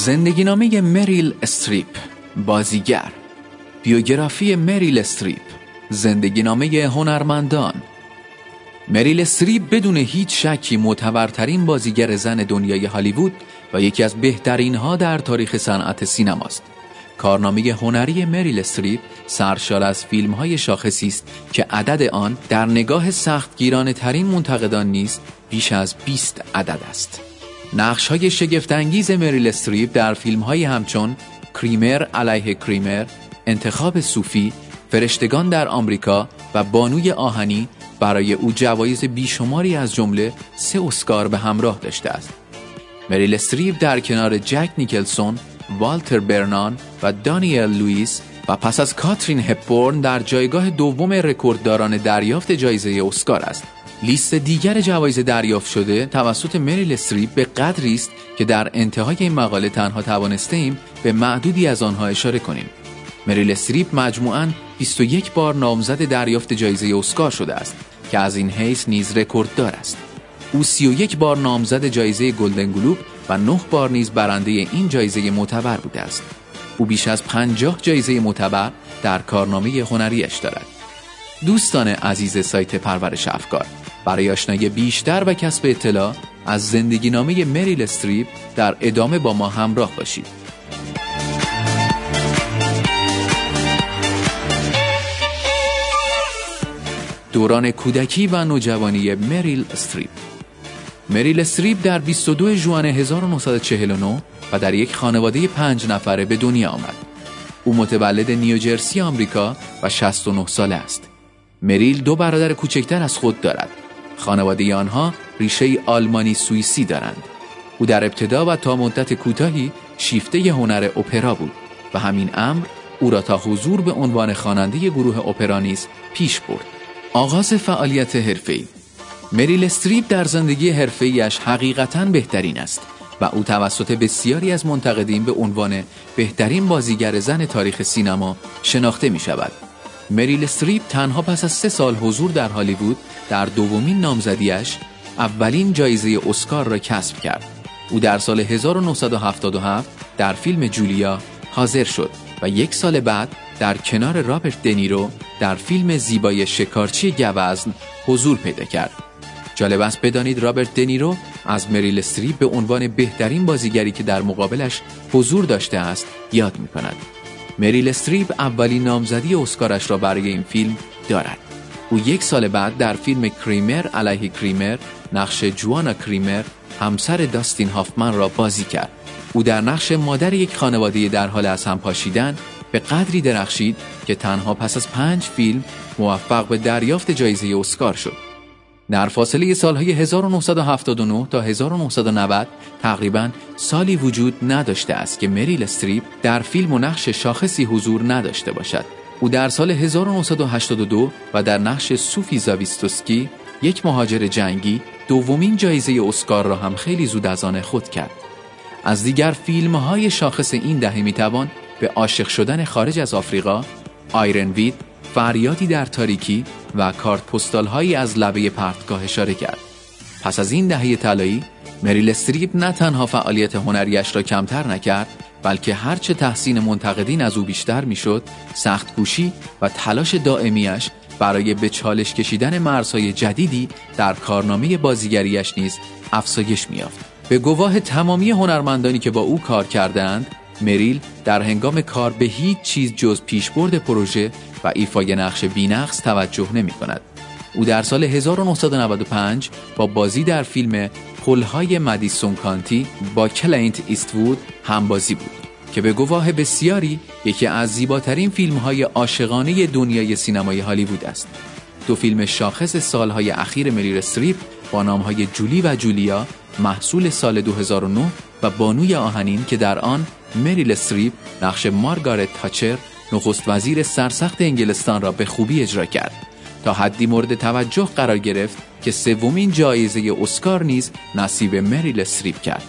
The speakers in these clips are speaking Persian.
زندگی نامه مریل استریپ، بازیگر. بیوگرافی مریل استریپ، زندگی نامه هنرمندان. مریل استریپ بدون هیچ شکی معتبرترین بازیگر زن دنیای هالیوود و یکی از بهترین ها در تاریخ صنعت سینماست. کارنامه هنری مریل استریپ سرشار از فیلم های شاخصی است که عدد آن در نگاه سختگیرانه ترین منتقدان نیز بیش از 20 عدد است. نقش های شگفت‌انگیز مریل استریپ در فیلم های همچون کریمر علیه کریمر، انتخاب صوفی، فرشتگان در آمریکا و بانوی آهنی برای او جوایز بیشماری از جمله 3 اسکار به همراه داشته است. مریل استریپ در کنار جک نیکلسون، والتر برنان و دانیل لوئیس و پس از کاترین هپبورن در جایگاه دوم رکوردداران دریافت جایزه اسکار است. لیست دیگر جوایز دریافت شده توسط مریل استریپ به قدری است که در انتهای این مقاله تنها توانستیم به معدودی از آنها اشاره کنیم. مریل استریپ مجموعاً 21 بار نامزد دریافت جایزه اسکار شده است که از این حیث نیز رکورددار است. او 31 بار نامزد جایزه گلدن گلوب و 9 بار نیز برنده این جایزه معتبر بوده است. او بیش از 50 جایزه معتبر در کارنامه هنریش دارد. دوستان عزیز سایت پرورش افکار، برای آشنایی بیشتر و کسب اطلاع از زندگی نامه مریل استریپ در ادامه با ما همراه باشید. دوران کودکی و نوجوانی مریل استریپ. مریل استریپ در 22 ژوئن 1949 و در یک خانواده 5 نفره به دنیا آمد. او متولد نیوجرسی آمریکا و 69 ساله است. مریل 2 برادر کوچکتر از خود دارد. خانواده آنها ریشه آلمانی سوئیسی دارند. او در ابتدا و تا مدت کوتاهی شیفته هنر اپرا بود و همین امر او را تا حضور به عنوان خواننده گروه اپرا نیز پیش برد. آغاز فعالیت حرفه‌ای. مریل استریپ در زندگی حرفه‌ایش حقیقتاً بهترین است و او توسط بسیاری از منتقدین به عنوان بهترین بازیگر زن تاریخ سینما شناخته می شود. مریل استریپ تنها پس از 3 سال حضور در هالیوود در دومین نامزدیش اولین جایزه اسکار را کسب کرد. او در سال 1977 در فیلم جولیا حاضر شد و 1 سال بعد در کنار رابرت دنیرو در فیلم زیبای شکارچی گوزن حضور پیدا کرد. جالب است بدانید رابرت دنیرو از مریل استریپ به عنوان بهترین بازیگری که در مقابلش حضور داشته است یاد می‌کند. مریل استریپ اولین نامزدی اسکارش را برای این فیلم دارد. او 1 سال بعد در فیلم کریمر علیه کریمر نقش جوانا کریمر، همسر داستین هافمن را بازی کرد. او در نقش مادر یک خانواده در حال از هم پاشیدن به قدری درخشید که تنها پس از 5 فیلم موفق به دریافت جایزه اسکار شد. در فاصله سالهای 1979 تا 1990 تقریباً سالی وجود نداشته است که مریل استریپ در فیلم و نقش شاخصی حضور نداشته باشد. او در سال 1982 و در نقش سوفی زاویستوسکی، یک مهاجر جنگی، دومین جایزه اسکار را هم خیلی زود از آن خود کرد. از دیگر فیلم‌های شاخص این دهه می‌توان به عاشق شدن خارج از آفریقا، آیرن وید، فریادی در تاریکی و کارت پستال‌هایی از لبه پرتگاه اشاره کرد. پس از این دهه طلایی، مریل استریپ نه تنها فعالیت هنریش را کمتر نکرد، بلکه هرچه تحسین منتقدین از او بیشتر میشد، سخت‌کوشی و تلاش دائمیش برای به چالش کشیدن مرزهای جدیدی در کارنامه بازیگریش نیز افزایش می‌یافت. به گواه تمامی هنرمندانی که با او کار کردند، مریل در هنگام کار به هیچ چیز جز پیشبرد پروژه و ایفای نقش بی‌نقص توجه نمی‌کند. او در سال 1995 با بازی در فیلم پل‌های مدیسون کانتی با کلینت ایستوود همبازی بود که به گواه بسیاری یکی از زیباترین فیلم‌های عاشقانه دنیای سینمای هالیوود است. 2 فیلم شاخص سال‌های اخیر مریل استریپ با نام‌های جولی و جولیا، محصول سال 2009 و بانوی آهنین که در آن مریل استریپ نقش مارگارت تاچر، نخست وزیر سرسخت انگلستان را به خوبی اجرا کرد، تا حدی مورد توجه قرار گرفت که 3مین جایزه اسکار نیز نصیب مریل استریپ کرد.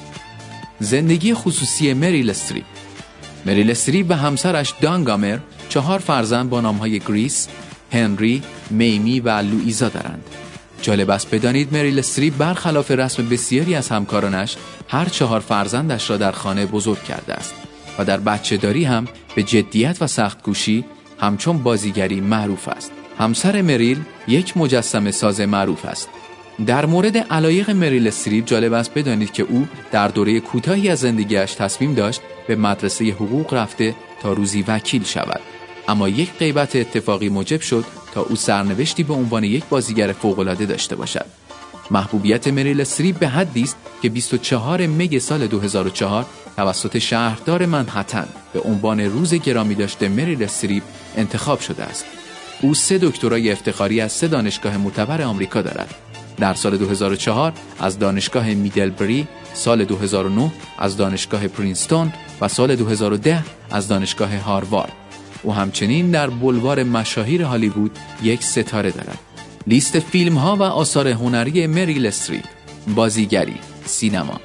زندگی خصوصی مریل استریپ. مریل استریپ و همسرش دان گامر 4 فرزند با نام‌های گریس، هنری، میمی و لوئیزا دارند. جالب است بدانید مریل استریپ برخلاف رسم بسیاری از همکارانش هر 4 فرزندش را در خانه بزرگ کرده است و در بچه‌داری هم به جدیت و سخت‌کوشی همچون بازیگری معروف است. همسر مریل یک مجسمه ساز معروف است. در مورد علایق مریل استریپ جالب است بدانید که او در دوره کوتاهی از زندگیش تصمیم داشت به مدرسه حقوق رفته تا روزی وکیل شود، اما یک غیبت اتفاقی موجب شد تا او سرنوشتی به عنوان یک بازیگر فوق‌العاده داشته باشد. محبوبیت مریل استریپ به حدی است که 24 می سال 2004 توسط شهردار منهتن به عنوان روز گرامی داشته مریل استریپ انتخاب شده است. او 3 دکترای افتخاری از 3 دانشگاه معتبر آمریکا دارد. در سال 2004 از دانشگاه میدلبری، سال 2009 از دانشگاه پرینستون و سال 2010 از دانشگاه هاروارد. او همچنین در بلوار مشاهیر هالیوود یک ستاره دارد. لیست فیلم ها و آثار هنری مریل استریپ: بازیگری، سینما.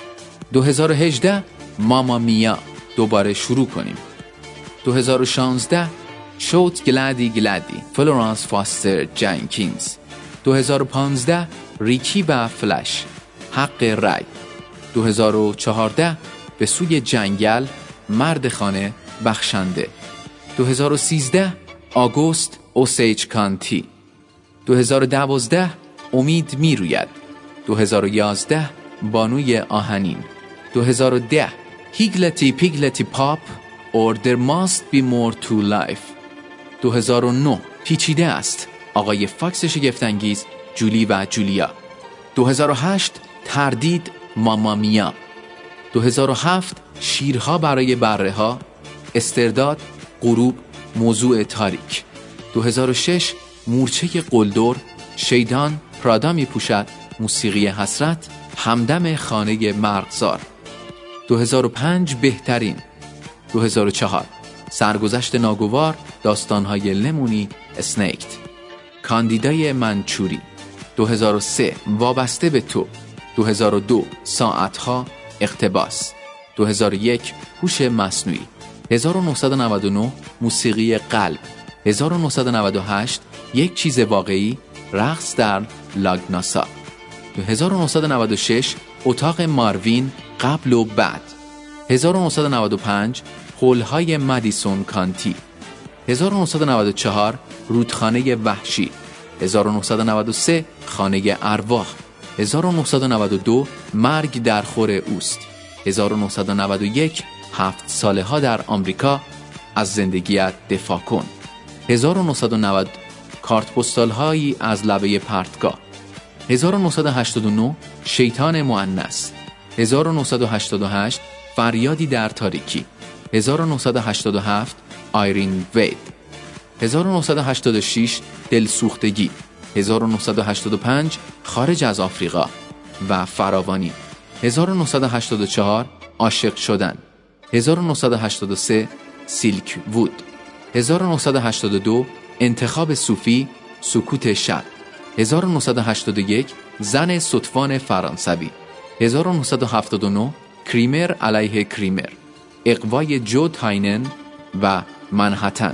2018 ماما میا، دوباره شروع کنیم. 2016 شوت گلادی گلادی، فلورانس فاستر جنکینز. 2015 ریکی و فلش، حق رای. 2014 به سوی جنگل، مرد خانه، بخشنده. 2013 آگوست، اوسیج کانتی. 2012 امید میروید. 2011 بانوی آهنین. 2010 هیگلتی پیگلتی پاپ or there must be more to life. 2009 پیچیده است، آقای فاکس شگفت‌انگیز، جولی و جولیا. 2008 تردید، ماما میا. 2007 شیرها برای بره‌ها، استرداد، غروب، موضوع تاریک. 2006 مورچه قلدر، شیطان پرادا می پوشد، موسیقی حسرت، همدم خانه مرغزار. 2005 بهترین. 2004 سرگذشت ناگوار، داستان‌های لمونی، اسنیکت. کاندیدای منچوری. 2003 وابسته به تو. 2002 ساعتها، اقتباس. 2001 هوش مصنوعی. 1999 موسیقی قلب. 1998 یک چیز واقعی، رقص در لاگناسا. 1996 اتاق ماروین، قبل و بعد. 1995 هول‌های مدیسون کانتی. 1994 رودخانه وحشی. 1993 خانه ارواح. 1992 مرگ در خور اوست. 1991 7 ساله ها در آمریکا، از زندگیت دفاع کن. 1990 کارت پستال هایی از لبه پرتگاه. 1989 شیطان مؤنث. 1988 فریادی در تاریکی. 1987 آیرین وید. 1986 دلسوختگی. 1985 خارج از آفریقا و فراوانی. 1984 عاشق شدن. 1983 سیلک وود. 1982 انتخاب صوفی، سکوت شب. 1981 زن ستوان فرانسوی. 1979 کریمر علیه کریمر، اقوای جو تاینن و منهتن.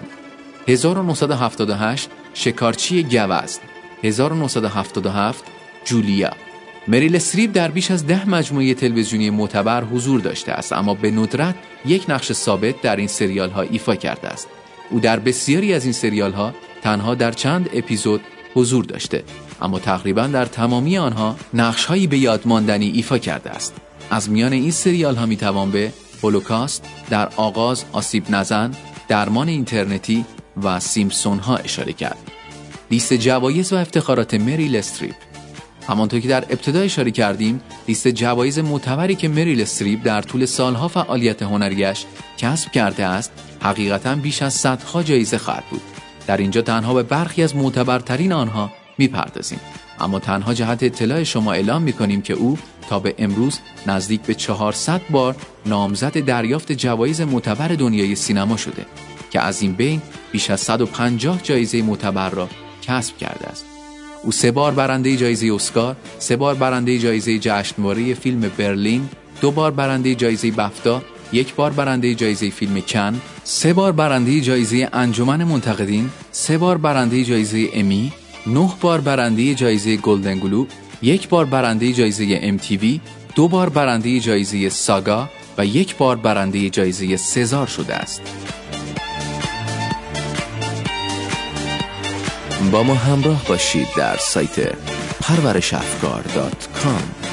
1978 شکارچی گوزن. 1977 جولیا. مریل استریپ در بیش از 10 مجموعه تلویزیونی معتبر حضور داشته است، اما به ندرت یک نقش ثابت در این سریال ها ایفا کرده است. او در بسیاری از این سریال ها تنها در چند اپیزود حضور داشته، اما تقریبا در تمامی آنها نقش هایی به یاد ماندنی ایفا کرده است. از میان این سریال ها می توان به هولوکاست، در آغاز، آسیب نزن، درمان اینترنتی و سیمپسون ها اشاره کرد. لیست جوایز و افتخارات مریل استریپ. همانطور که در ابتدا اشاره کردیم، لیست جوایز معتبری که مریل استریپ در طول سالها فعالیت هنریش کسب کرده است، حقیقتاً بیش از صدها جایزه خواهد بود. در اینجا تنها به برخی از معتبرترین آنها میپردازیم، اما تنها جهت اطلاع شما اعلام میکنیم که او تا به امروز نزدیک به 400 بار نامزد دریافت جوایز معتبر دنیای سینما شده که از این بین بیش از 150 جایزه معتبر را کسب کرده است. او 3 بار برنده جایزه اسکار، 3 بار برنده جایزه جشنواره فیلم برلین، 2 بار برنده جایزه بفتا، 1 بار برنده جایزه فیلم کن، 3 بار برنده جایزه انجمن منتقدین، 3 بار برنده جایزه امی 9 بار برنده جایزه گلدن گلوب، 1 بار برنده جایزه MTV، 2 بار برنده جایزه ساگا و 1 بار برنده جایزه سزار شده است. با ما همراه باشید در سایت پرورشافکار.com.